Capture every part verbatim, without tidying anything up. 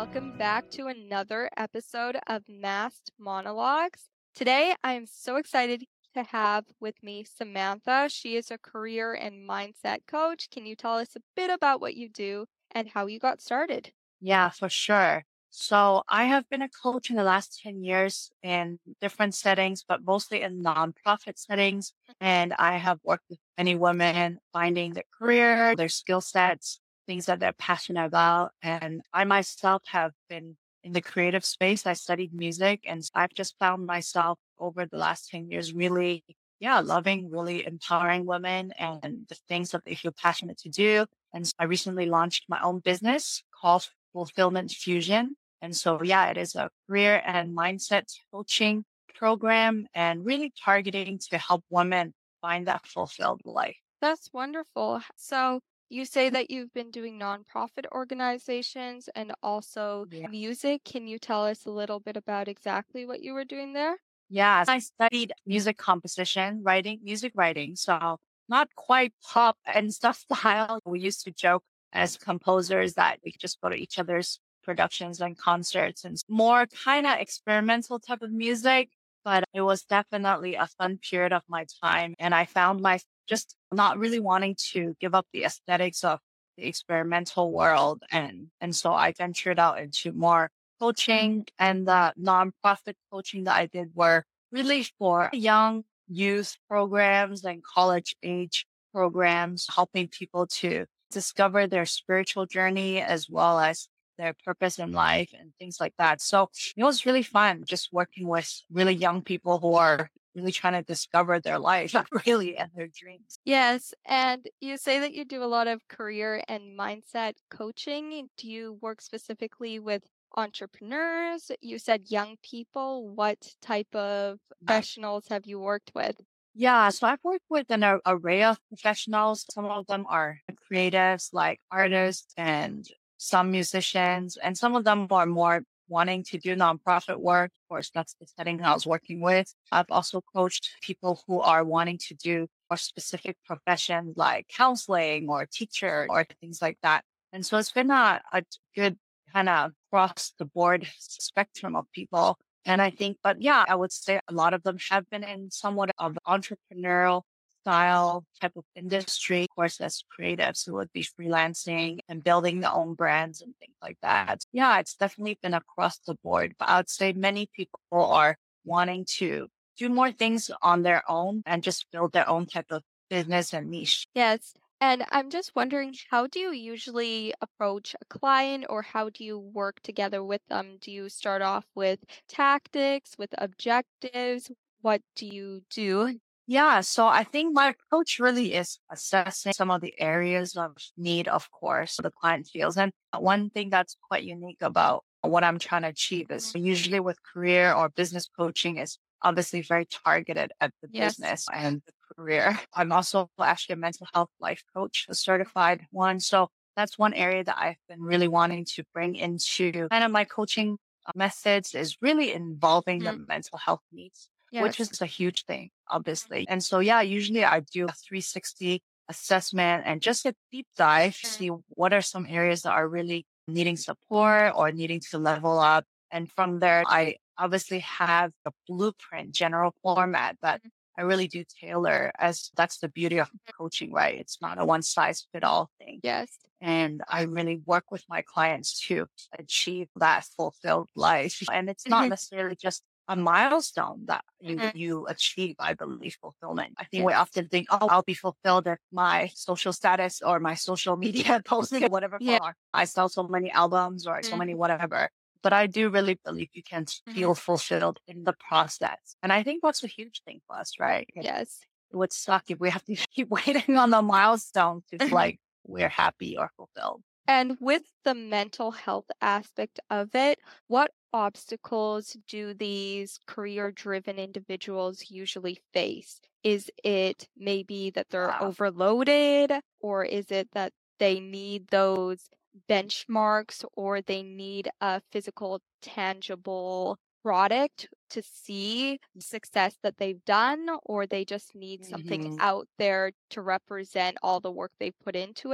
welcome back to another episode of Masked Monologues. Today, I am so excited to have with me Samantha. She is a career and mindset coach. Can you tell us a bit about what you do and how you got started? Yeah, for sure. So I have been a coach in the last ten years in different settings, but mostly in nonprofit settings. And I have worked with many women finding their career, their skill sets, things that they're passionate about. And I myself have been in the creative space. I studied music and I've just found myself over the last ten years really, yeah, loving, really empowering women and the things that they feel passionate to do. And so I recently launched my own business called Fulfillment Fusion. And so, yeah, it is a career and mindset coaching program and really targeting to help women find that fulfilled life. That's wonderful. So, you say that you've been doing nonprofit organizations and also Yeah. music. Can you tell us a little bit about exactly what you were doing there? Yeah. I studied music composition, writing, music writing. So not quite pop and stuff style. We used to joke as composers that we could just go to each other's productions and concerts and more kind of experimental type of music. But it was definitely a fun period of my time. And I found my just not really wanting to give up the aesthetics of the experimental world. And, and so I ventured out into more coaching and the nonprofit coaching that I did were really for young youth programs and college age programs, helping people to discover their spiritual journey as well as their purpose in life and things like that. So it was really fun just working with really young people who are really trying to discover their life, really, and their dreams. Yes, and you say that you do a lot of career and mindset coaching. Do you work specifically with entrepreneurs? You said young people. What type of professionals have you worked with? Yeah, so I've worked with an a- array of professionals. Some of them are creatives, like artists and some musicians, and some of them are more wanting to do nonprofit work. Of course, that's the setting I was working with. I've also coached people who are wanting to do more specific professions like counseling or teacher or things like that. And so it's been a, a good kind of across the board spectrum of people. And I think, but yeah, I would say a lot of them have been in somewhat of the entrepreneurial style type of industry. Of course, as creatives who would be freelancing and building their own brands and things like that. Yeah, it's definitely been across the board, but I would say many people are wanting to do more things on their own and just build their own type of business and niche. Yes. And I'm just wondering, how do you usually approach a client or how do you work together with them? Do you start off with tactics, with objectives? What do you do? Yeah, so I think my approach really is assessing some of the areas of need, of course, the client feels. And one thing that's quite unique about what I'm trying to achieve is usually with career or business coaching is obviously very targeted at the Yes. business and the career. I'm also actually a mental health life coach, a certified one. So that's one area that I've been really wanting to bring into kind of my coaching uh, methods is really involving the Mm, mental health needs, which yes. is a huge thing, obviously. And so, yeah, usually I do a three sixty assessment and just a deep dive, Mm, see what are some areas that are really needing support or needing to level up. And from there, I obviously have a blueprint, general format that mm, I really do tailor as that's the beauty of coaching, right? It's not a one size fit all thing. yes. And I really work with my clients to achieve that fulfilled life. And it's not necessarily just a milestone that you, Mm, you achieve, I believe, fulfillment. I think we yes. often think, oh, I'll be fulfilled if my social status or my social media posting, whatever Yeah. form, or I sell so many albums or so many Mm, whatever. But I do really believe you can mhm, feel fulfilled in the process. And I think that's a huge thing for us, right? It yes. would suck if we have to keep waiting on the milestone to feel like we're happy or fulfilled. And with the mental health aspect of it, what obstacles do these career driven individuals usually face? Is it maybe that they're Yeah. overloaded, or is it that they need those benchmarks, or they need a physical, tangible product to see success that they've done, or they just need something Mhm. out there to represent all the work they've put into it?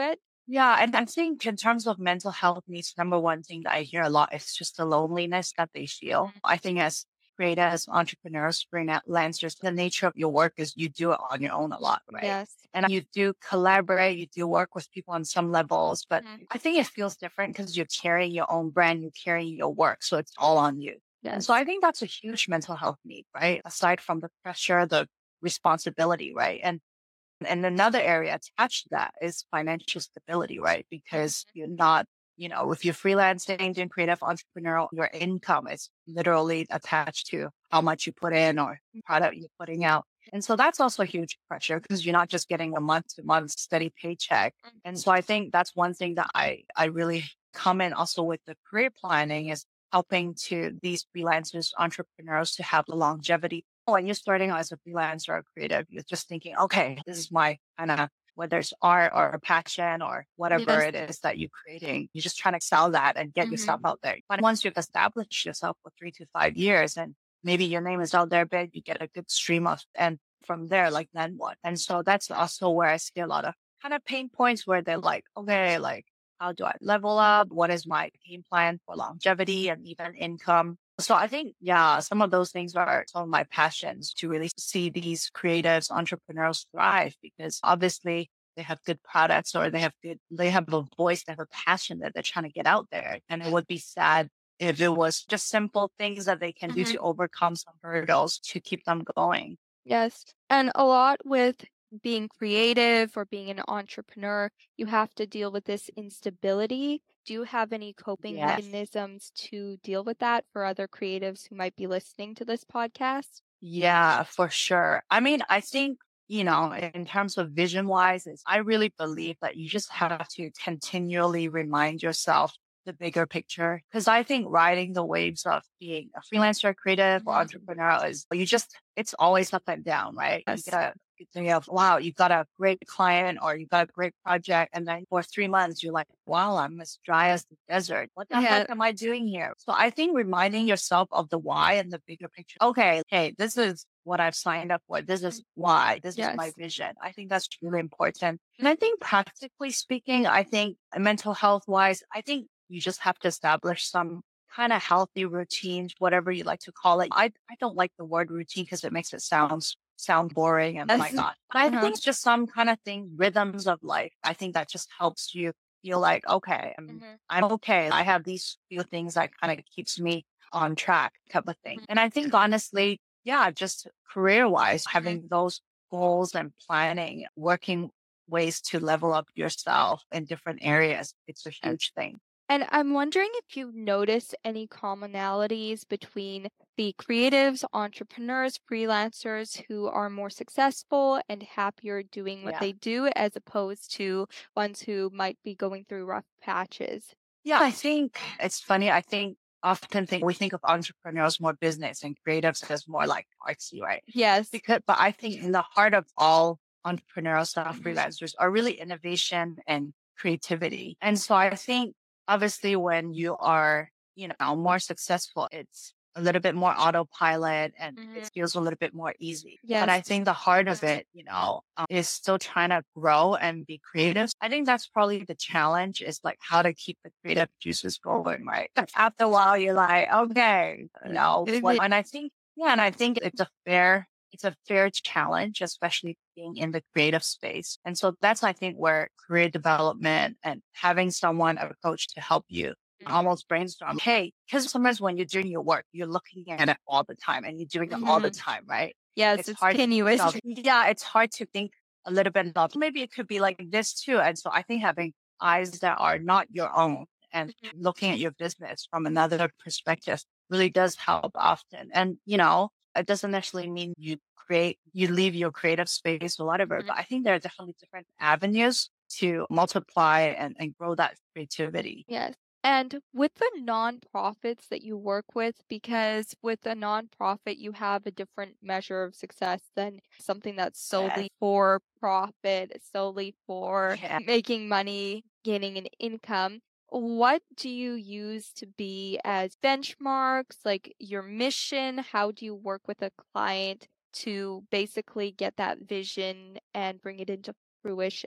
Yeah, and I think in terms of mental health needs, number one thing that I hear a lot is just the loneliness that they feel. Mhm. I think as creators, entrepreneurs, freelancers, the nature of your work is you do it on your own a lot, right? Yes. And you do collaborate, you do work with people on some levels, but Mhm. I think it feels different because you're carrying your own brand, you're carrying your work, so it's all on you. And so Yes. I think that's a huge mental health need, right? Aside from the pressure, the responsibility, right? And and another area attached to that is financial stability, right? Because Mhm. you're not, you know, if you're freelancing, doing creative entrepreneurial, your income is literally attached to how much you put in or product you're putting out. And so that's also a huge pressure because you're not just getting a month to month steady paycheck. And so I think that's one thing that I, I really come in also with the career planning is helping to these freelancers, entrepreneurs to have the longevity when you're starting out as a freelancer or creative, you're just thinking, okay, this is my kind of whether it's art or a passion or whatever Yes. it is that you're creating, you're just trying to sell that and get yourself Mhm. out there. But once you've established yourself for three to five years and maybe your name is out there big, you get a good stream of, and from there, like then what? And so that's also where I see a lot of kind of pain points where they're like, okay, like, how do I level up? What is my game plan for longevity and even income? So I think, yeah, some of those things are some of my passions to really see these creatives, entrepreneurs thrive because obviously they have good products or they have good, they have a voice, they have a passion that they're trying to get out there. And it would be sad if it was just simple things that they can do Mhm. to overcome some hurdles to keep them going. Yes. And a lot with being creative or being an entrepreneur, you have to deal with this instability. Do you have any coping Yes. mechanisms to deal with that for other creatives who might be listening to this podcast? Yeah, for sure. I mean, I think, you know, in terms of vision wise, is I really believe that you just have to continually remind yourself the bigger picture. Cause I think riding the waves of being a freelancer, creative, or Mhm. entrepreneur is you just, it's always up and down, right? You Yes. gotta, you think of, wow, you got a great client or you got a great project. And then for three months, you're like, wow, I'm as dry as the desert. What the heck Yeah. am I doing here? So I think reminding yourself of the why and the bigger picture. Okay, hey, this is what I've signed up for. This is why. This is my Yes. vision. I think that's really important. And I think practically speaking, I think mental health wise, I think you just have to establish some kind of healthy routines, whatever you like to call it. I, I don't like the word routine because it makes it sound sound boring and oh my Yes. God. But I Uh-huh. think it's just some kind of thing, rhythms of life. I think that just helps you feel like, okay, I'm Mhm. I'm okay. I have these few things that kind of keeps me on track type of thing. Mhm. And I think honestly, yeah, just career wise, Mhm. having those goals and planning, working ways to level up yourself in different areas, it's a Yes. huge thing. And I'm wondering if you notice any commonalities between the creatives, entrepreneurs, freelancers who are more successful and happier doing what Yeah. they do, as opposed to ones who might be going through rough patches. Yeah, I think it's funny. I think often think we think of entrepreneurs more business and creatives as more like artsy, right? Yes. Because, but I think in the heart of all entrepreneurial stuff, Mhm. freelancers are really innovation and creativity. And so I think obviously when you are, you know, more successful, it's a little bit more autopilot and Mhm. it feels a little bit more easy. But Yes. I think the heart of it, you know, um, is still trying to grow and be creative. I think that's probably the challenge is like how to keep the creative juices going, right? After a while, you're like, okay, you know, what, Maybe- and I think, yeah, and I think it's a fair it's a fair challenge, especially being in the creative space. And so that's, I think, where career development and having someone, a coach to help you almost brainstorm. Hey, because sometimes when you're doing your work, you're looking at it all the time and you're doing it all the Mhm. time, right? Yes, It's it's hard to think tenuous. of, yeah, it's hard to think a little bit of maybe it could be like this too. And so I think having eyes that are not your own and Mhm. looking at your business from another perspective really does help often. And, you know, it doesn't necessarily mean you create, you leave your creative space or whatever, Mhm. but I think there are definitely different avenues to multiply and, and grow that creativity. Yes. And with the nonprofits that you work with, because with a nonprofit, you have a different measure of success than something that's Yes. solely for profit, solely for Yeah. making money, gaining an income. What do you use to be as benchmarks, like your mission? How do you work with a client to basically get that vision and bring it into fruition?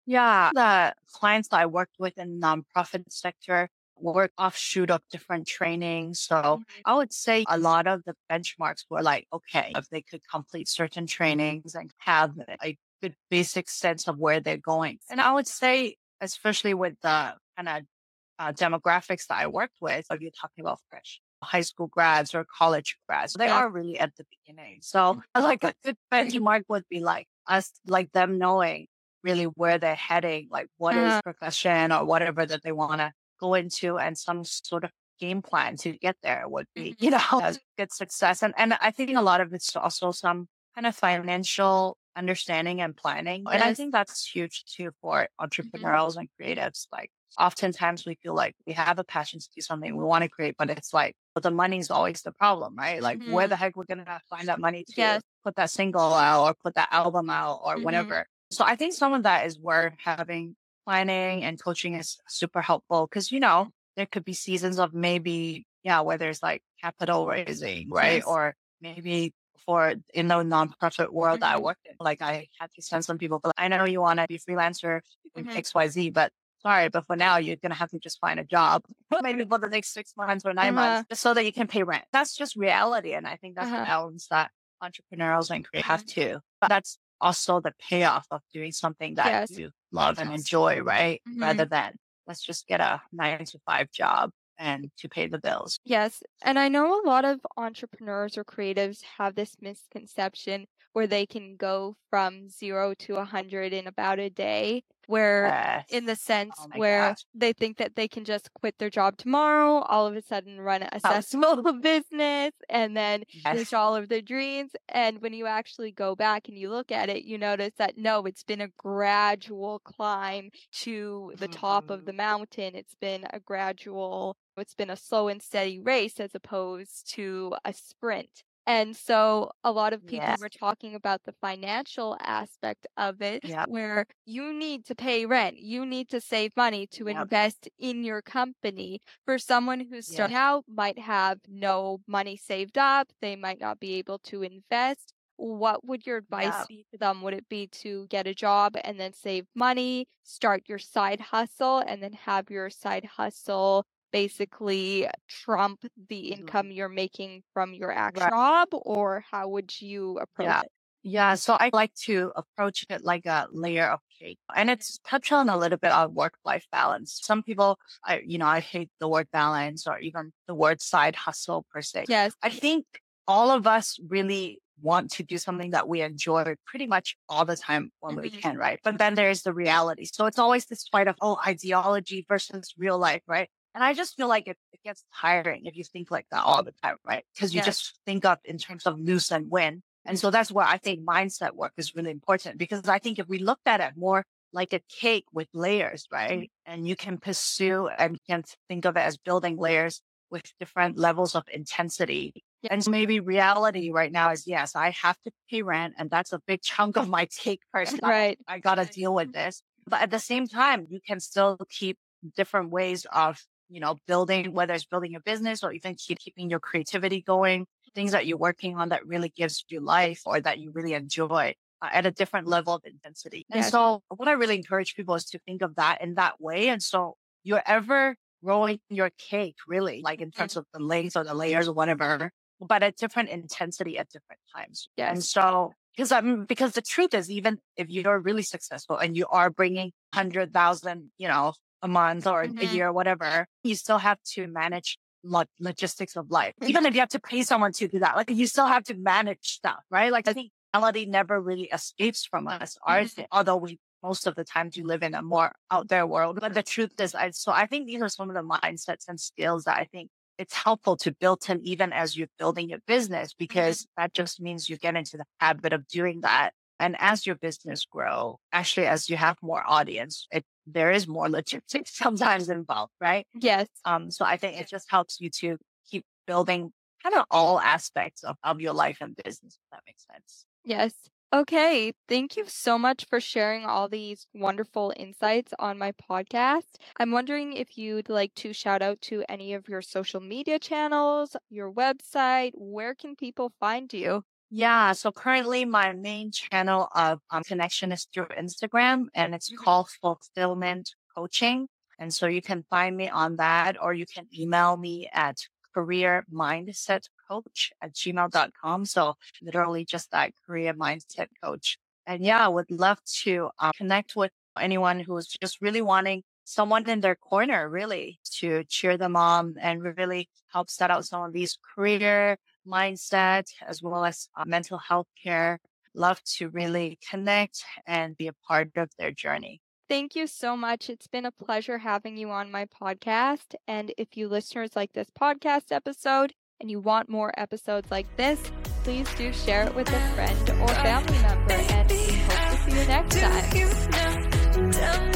Yeah, the clients that I worked with in nonprofit sector were offshoot of different trainings. So Mhm. I would say a lot of the benchmarks were like, okay, if they could complete certain trainings and have a good basic sense of where they're going. And I would say, especially with the kind of uh, demographics that I worked with, if you're talking about fresh high school grads or college grads, they Yeah. are really at the beginning. So like a good benchmark would be like us, like them knowing really where they're heading, like what is Uh-huh. profession or whatever that they want to go into, and some sort of game plan to get there would be, Mhm. you know, a good success. And and I think a lot of it's also some kind of financial understanding and planning. And I Yes. think that's huge too for Mhm. entrepreneurs and creatives. Like oftentimes we feel like we have a passion to do something we want to create, but it's like, but the money's always the problem, right? Like where Mhm. the heck we're gonna find that money to Yes. put that single out or put that album out or Mhm. whatever. So I think some of that is where having planning and coaching is super helpful because, you know, there could be seasons of maybe, yeah, where there's like capital raising, right? Yes. Or maybe for in the nonprofit world that I Mhm. worked in, like I had to send some people, but I know you want to be freelancer, doing Mhm. X Y Z, but sorry, but for now you're gonna have to just find a job, maybe for the next six months or nine Uh-huh. months, just so that you can pay rent. That's just reality, and I think that's a Uh-huh. balance that entrepreneurs and creators have Mhm. to. But that's also the payoff of doing something that Yes. you love and enjoy, right? Rather Mhm. than let's just get a nine to five job and to pay the bills. Yes, and I know a lot of entrepreneurs or creatives have this misconception where they can go from zero to a hundred in about a day, where in Yes. the sense Oh my where gosh. they think that they can just quit their job tomorrow, all of a sudden run a Oh, successful business, and then reach yes. all of their dreams. And when you actually go back and you look at it, you notice that no, it's been a gradual climb to the top of the Mhm. mountain. It's been a gradual it's been a slow and steady race as opposed to a sprint. And so a lot of people Yes. were talking about the financial aspect of it, Yep. where you need to pay rent, you need to save money to Yep. invest in your company. For someone who's Yes. starting out, might have no money saved up, they might not be able to invest. What would your advice Yep. be to them? Would it be to get a job and then save money, start your side hustle, and then have your side hustle basically trump the Mhm. income you're making from your actual Right. job, or how would you approach Yeah. it? Yeah. So I like to approach it like a layer of cake. And it's touch on a little bit on work life balance. Some people, I, you know, I hate the word balance or even the word side hustle per se. Yes. I think all of us really want to do something that we enjoy pretty much all the time when we Mhm. can, right? But then there's the reality. So it's always this fight of, oh, ideology versus real life, right? And I just feel like it, it gets tiring if you think like that all the time, right? Because you Yes. just think of in terms of lose and win. And so that's where I think mindset work is really important because I think if we looked at it more like a cake with layers, right? And you can pursue and you can think of it as building layers with different levels of intensity. Yeah. And so maybe reality right now is yes, I have to pay rent and that's a big chunk of my take per se. Right. I got to deal with this. But at the same time, you can still keep different ways of, you know, building, whether it's building a business or even keep keeping your creativity going, things that you're working on that really gives you life or that you really enjoy uh, at a different level of intensity. And Yes. so what I really encourage people is to think of that in that way. And so you're ever growing your cake really like in Mhm. terms of the length or the layers or whatever, but at different intensity at different times. And Yes. so because I'm because the truth is even if you're really successful and you are bringing hundred thousand, you know, a month or a Mhm. year or whatever, you still have to manage lo- logistics of life. Even if you have to pay someone to do that, like you still have to manage stuff, right? Like I think reality never really escapes from us, ours, Mhm. although we most of the time do live in a more out there world. But the truth is, I, so I think these are some of the mindsets and skills that I think it's helpful to build in even as you're building your business, Mhm. because that just means you get into the habit of doing that. And as your business grow, actually, as you have more audience, it, there is more logistics sometimes involved, right? Yes. Um, so I think it just helps you to keep building kind of all aspects of, of your life and business, if that makes sense. Yes. Okay. Thank you so much for sharing all these wonderful insights on my podcast. I'm wondering if you'd like to shout out to any of your social media channels, your website. Where can people find you? Yeah, so currently my main channel of um, connection is through Instagram, and it's Mhm. called Fulfillment Coaching. And so you can find me on that, or you can email me at career mindset coach at gmail dot com. So literally just that, career mindset coach. And yeah, I would love to uh, connect with anyone who's just really wanting someone in their corner, really, to cheer them on and really help set out some of these career mindset as well as uh, mental health care. Love to really connect and be a part of their journey. Thank you so much. It's been a pleasure having you on my podcast. And if you listeners like this podcast episode and you want more episodes like this, please do share it with a friend or family member. And we hope to see you next time.